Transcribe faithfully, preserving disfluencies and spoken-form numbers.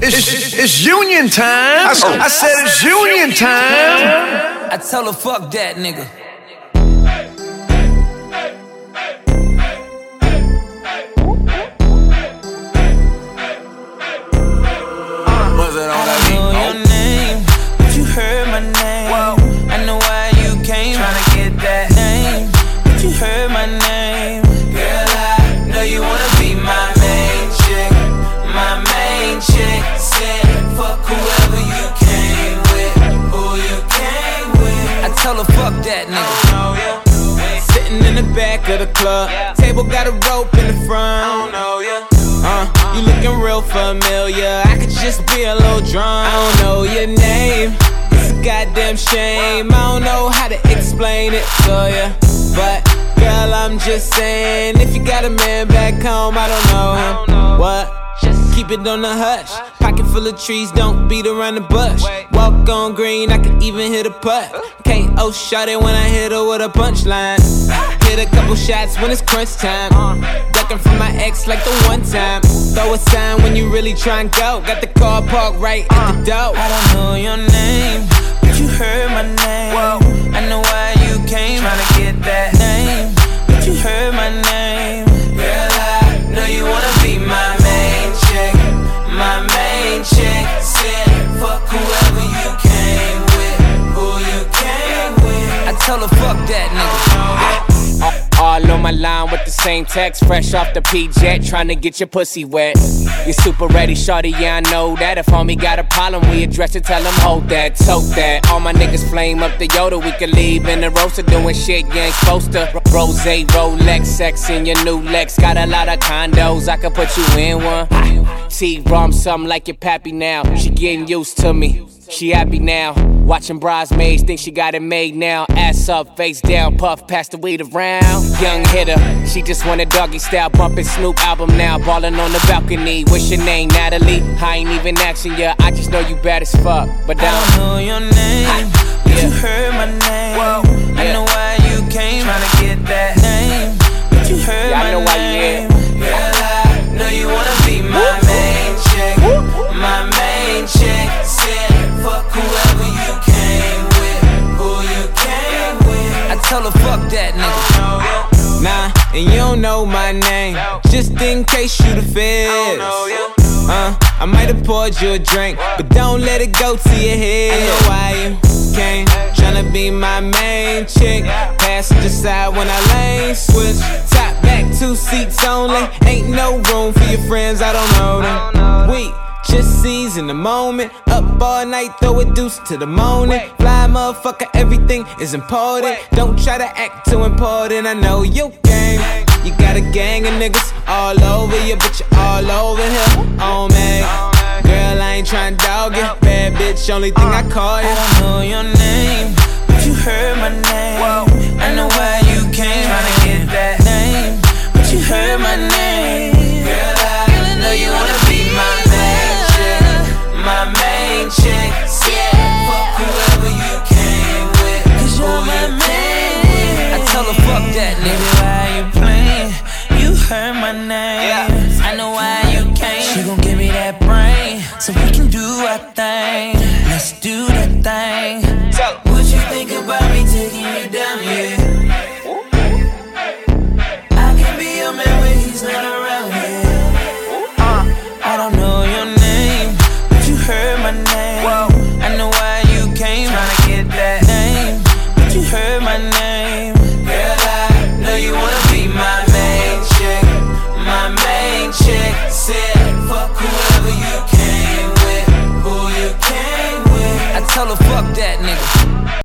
It's, it's union time. I, I said it's union time. I tell her fuck that nigga. Was it on that I know your name, but you heard my name. Whoa. I know why you came, tryna get that name, but you heard my name. Girl, I know you wanna be my main chick, my main chick. Said fuck whoever you came with, who you came with. I tell her fuck that nigga. Sitting in the back of the club, table got a rope in the front. I don't know ya. Uh, you looking real familiar. I could just be a little drunk. I don't know your name. It's a goddamn shame. I don't know how to explain it to ya, but girl, I'm just saying, if you got a man back home, I don't know him. What? Just keep it on the hush. Pocket full of trees, don't beat around the bush. Walk on green, I can even hit a putt. K O shot it when I hit her with a punchline. Hit a couple shots when it's crunch time. Ducking from my ex like the one time. Throw a sign when you really try and go. Got the car parked right at the door. I don't know your name, but you heard my name. I know why you came, tryna get that name, but you heard my name. Girl, I know you wanna be my main chick, my main chick. Said fuck whoever you came with, who you came with. I tell her fuck that nigga. All on my line with the same text, fresh off the P-Jet, tryna get your pussy wet. You super ready, shorty, yeah, I know that. If homie got a problem, we address it, tell him hold that, tote that. All my niggas flame up the Yoda, we can leave in the roaster doing shit you ain't supposed to. Rose, Rolex, sex in your new Lex. Got a lot of condos, I can put you in one. T-Rom, something like your pappy now. She getting used to me, she happy now. Watching bridesmaids, think she got it made now. Ass up, face down, puff, pass the weed around. Young hitter, she just want a doggy style. Bumpin' Snoop album now, ballin' on the balcony. What's your name, Natalie? I ain't even asking ya, I just know you bad as fuck. But I don't know your name, but yeah. You heard my name. Whoa, yeah. I know why you came, tryna get that name, but you heard yeah, my I know why name. You Girl, I know you wanna be my main chick, my main chick. Said fuck whoever you came with, who you came with. I tell her fuck that nigga. Nah, and you don't know my name, just in case you the feds. Uh, I might have poured you a drink, but don't let it go to your head. I know why you came, tryna be my main chick. Passenger side when I lane switch. Top back, two seats only. Ain't no room for your friends, I don't know them. We just seize in the moment. Up all night, throw a deuce to the morning. Fly motherfucker, everything is important. Don't try to act too important, I know you game. You got a gang of niggas all over you, but you all over here. Oh man, girl, I ain't tryna dog you. Bad bitch, only thing I call you. I don't know your name, but you heard my name. I know why you came, tryna get that name, but you heard my name. Girl, I know you wanna be my main chick, my main chick. Yeah, fuck whoever you came with, cause you're my main. I tell her fuck that nigga. Why you playing? You heard my name. Yeah. I know why you came. She gon' give me that brain, so we can do our thing. Let's do that thing. So, what you think about me taking you down here? I can be your man when he's not around here. uh, I don't know your name, but you heard my name. Whoa. I know why you came, tryna get that name, but you heard my name. Girl, I know you wanna be my main chick, my main chick. Said fuck whoever you came with, who you came with. I tell her fuck that nigga.